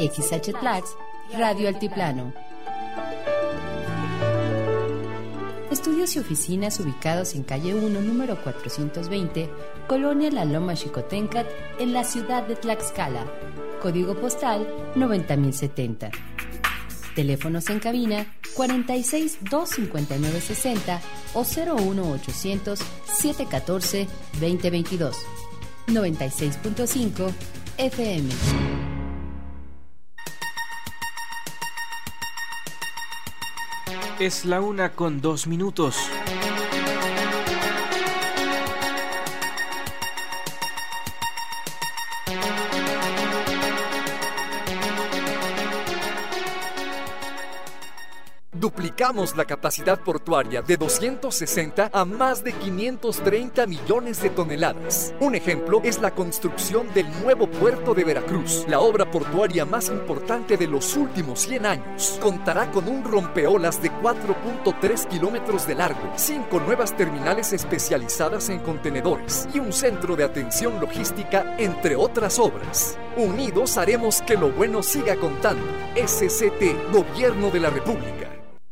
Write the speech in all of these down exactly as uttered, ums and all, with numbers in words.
X H Tlax, Radio Altiplano. Estudios y oficinas ubicados en calle uno, número cuatrocientos veinte, Colonia La Loma Xicoténcat, en la ciudad de Tlaxcala. Código postal noventa mil setenta. Teléfonos en cabina cuarenta y seis, doscientos cincuenta y nueve, sesenta o cero uno ochocientos, setecientos catorce, veinte veintidós. noventa y seis punto cinco F M. Es la una con dos minutos. Duplicamos la capacidad portuaria de doscientos sesenta a más de quinientos treinta millones de toneladas. Un ejemplo es la construcción del nuevo puerto de Veracruz, la obra portuaria más importante de los últimos cien años. Contará con un rompeolas de cuatro punto tres kilómetros de largo, cinco nuevas terminales especializadas en contenedores y un centro de atención logística, entre otras obras. Unidos haremos que lo bueno siga contando. S C T, Gobierno de la República.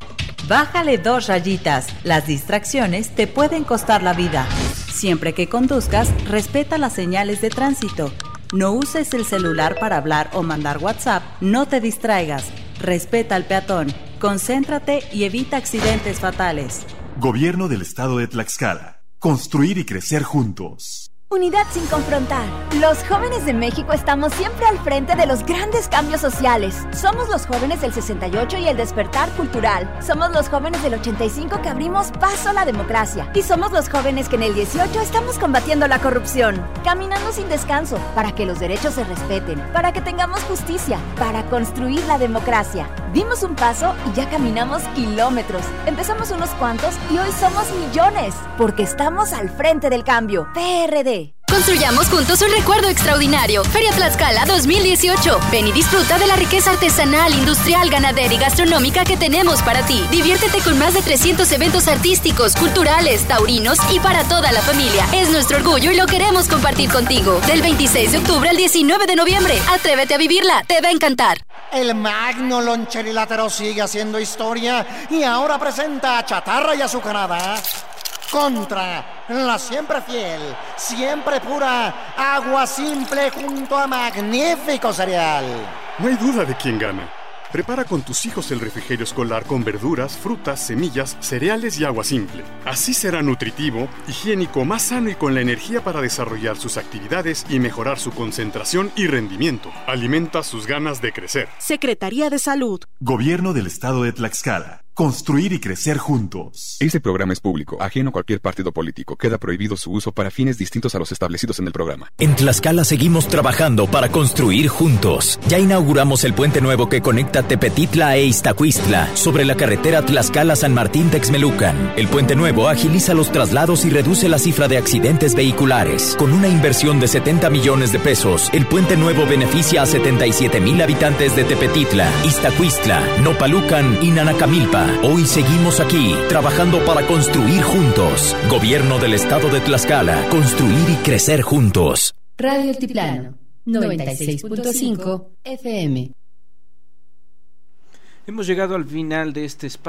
Bájale dos rayitas. Las distracciones te pueden costar la vida. Siempre que conduzcas, respeta las señales de tránsito. No uses el celular para hablar o mandar WhatsApp. No te distraigas. Respeta al peatón. Concéntrate y evita accidentes fatales. Gobierno del Estado de Tlaxcala. Construir y crecer juntos. Unidad sin confrontar. Los jóvenes de México estamos siempre al frente de los grandes cambios sociales. Somos los jóvenes del sesenta y ocho y el despertar cultural. Somos los jóvenes del ochenta y cinco que abrimos paso a la democracia. Y somos los jóvenes que en el dieciocho estamos combatiendo la corrupción. Caminando sin descanso para que los derechos se respeten, para que tengamos justicia, para construir la democracia. Dimos un paso y ya caminamos kilómetros. Empezamos unos cuantos y hoy somos millones. Porque estamos al frente del cambio. P R D. Construyamos juntos un recuerdo extraordinario. Feria Tlaxcala dos mil dieciocho. Ven y disfruta de la riqueza artesanal, industrial, ganadera y gastronómica que tenemos para ti. Diviértete con más de trescientos eventos artísticos, culturales, taurinos y para toda la familia. Es nuestro orgullo y lo queremos compartir contigo. Del veintiséis de octubre al diecinueve de noviembre. Atrévete a vivirla, te va a encantar. El magno loncherilátero sigue haciendo historia y ahora presenta chatarra y azucarada contra la siempre fiel, siempre pura Agua Simple junto a magnífico cereal. No hay duda de quién gana. Prepara con tus hijos el refrigerio escolar con verduras, frutas, semillas, cereales y agua simple. Así será nutritivo, higiénico, más sano y con la energía para desarrollar sus actividades y mejorar su concentración y rendimiento. Alimenta sus ganas de crecer. Secretaría de Salud. Gobierno del Estado de Tlaxcala. Construir y crecer juntos. Este programa es público, ajeno a cualquier partido político. Queda prohibido su uso para fines distintos a los establecidos en el programa. En Tlaxcala seguimos trabajando para construir juntos. Ya inauguramos el puente nuevo que conecta Tepetitla e Iztacuistla sobre la carretera Tlaxcala-San Martín-Texmelucan. El puente nuevo agiliza los traslados y reduce la cifra de accidentes vehiculares. Con una inversión de setenta millones de pesos, el puente nuevo beneficia a setenta y siete mil habitantes de Tepetitla, Iztacuistla, Nopalucan y Nanacamilpa. Hoy seguimos aquí, trabajando para construir juntos. Gobierno del Estado de Tlaxcala. Construir y crecer juntos. Radio Altiplano, noventa y seis punto cinco F M. Hemos llegado al final de este espacio.